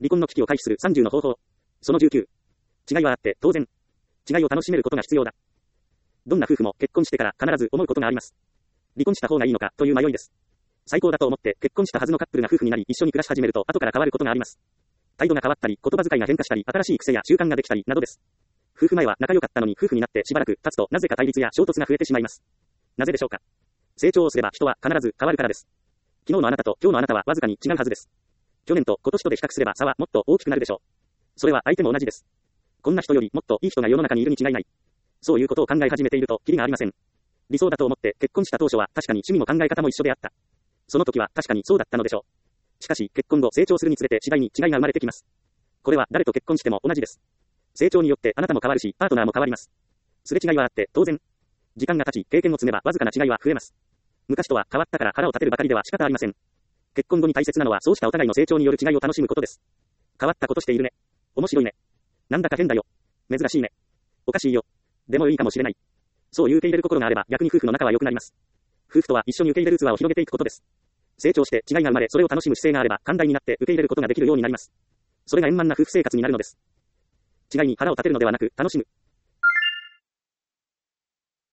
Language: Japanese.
離婚の危機を回避する30の方法。その19。違いはあって当然。違いを楽しめることが必要だ。どんな夫婦も結婚してから必ず思うことがあります。離婚した方がいいのかという迷いです。最高だと思って結婚したはずのカップルが夫婦になり一緒に暮らし始めると後から変わることがあります。態度が変わったり、言葉遣いが変化したり、新しい癖や習慣ができたりなどです。夫婦前は仲良かったのに夫婦になってしばらく経つとなぜか対立や衝突が増えてしまいます。なぜでしょうか。成長をすれば人は必ず変わるからです。昨日のあなたと今日のあなたはわずかに違うはずです。去年と今年とで比較すれば差はもっと大きくなるでしょう。それは相手も同じです。こんな人よりもっといい人が世の中にいるに違いない。そういうことを考え始めているとキリがありません。理想だと思って結婚した当初は確かに趣味も考え方も一緒であった。その時は確かにそうだったのでしょう。しかし結婚後成長するにつれて次第に違いが生まれてきます。これは誰と結婚しても同じです。成長によってあなたも変わるし、パートナーも変わります。すれ違いはあって当然。時間が経ち、経験を積めばわずかな違いは増えます。昔とは変わったから腹を立てるばかりでは仕方ありません。結婚後に大切なのはそうしたお互いの成長による違いを楽しむことです。変わったことしているね。面白いね。なんだか変だよ。珍しいね。おかしいよ。でもいいかもしれない。そういう受け入れる心があれば逆に夫婦の仲は良くなります。夫婦とは一緒に受け入れる器を広げていくことです。成長して違いが生まれ、それを楽しむ姿勢があれば寛大になって受け入れることができるようになります。それが円満な夫婦生活になるのです。違いに腹を立てるのではなく楽しむ。